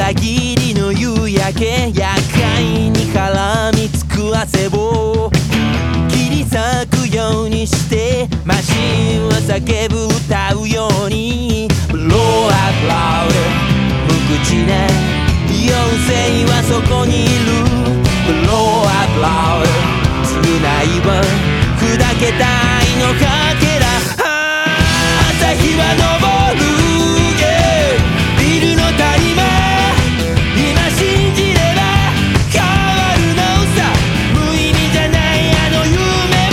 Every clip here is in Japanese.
裏切りの夕焼け、厄介に絡みつく汗を切り裂くようにしてマシンは叫ぶ歌うように Blow up loud 無口な妖精はそこにいる Blow up loud 償いは砕けた愛のかけら、朝日は昇る、ビルの谷間今信じれば変わるのさ、無意味じゃないあの夢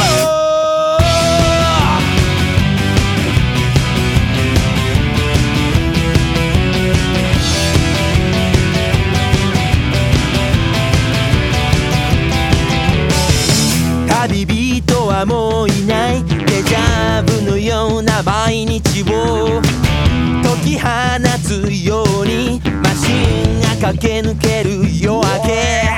旅人はもういない、デジャブのような毎日を解き放つようにマシンが駆け抜ける夜明け、